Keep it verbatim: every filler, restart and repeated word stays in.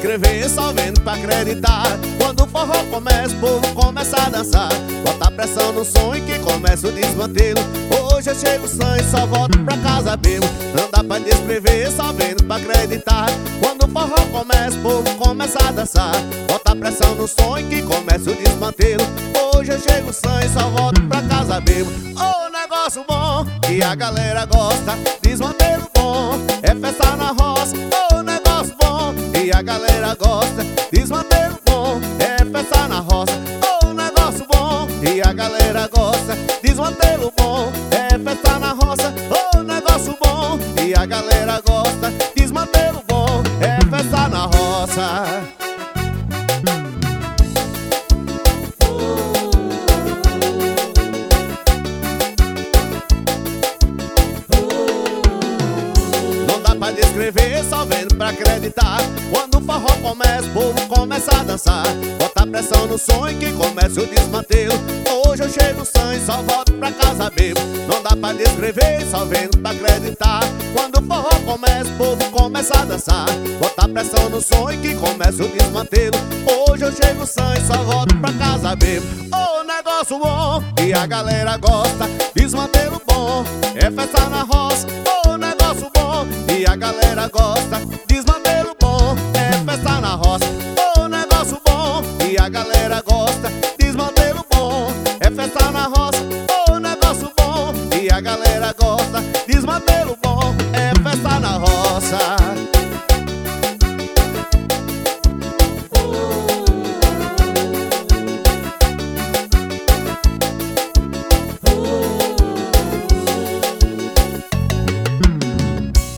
descrever, só vendo pra acreditar. Quando o forró começa, o povo começa a dançar. Bota pressão no sonho que começa o desmantelo. Hoje eu chego sã e só volto pra casa bebo. Não dá pra descrever, só vendo pra acreditar. Quando o forró começa, o povo começa a dançar. Bota pressão no sonho que começa o desmantelo. Hoje eu chego sã e só volto pra casa bebo. Oh, negócio bom que a galera gosta. Desmantelo bom, é festa na roça. Oh, negócio bom que a galera gosta. Desmantelo bom, é festa na roça. Oh, negócio bom que a galera gosta. Desmantelo bom, é festa na roça. Oh, negócio bom que a galera gosta. Desmantelo bom, é festa na roça. Pra descrever, só vendo pra acreditar. Quando o forró começa, o povo começa a dançar. Bota pressão no sonho que começa o desmantelo. Hoje eu chego sã e só volto pra casa bebo. Não dá pra descrever, só vendo pra acreditar. Quando o forró começa, o povo começa a dançar. Bota pressão no sonho que começa o desmantelo. Hoje eu chego sã e só volto pra casa bebo. Oh, negócio bom que a galera gosta. Desmantelo bom, é festa na roça. Oh, negócio bom e a galera gosta.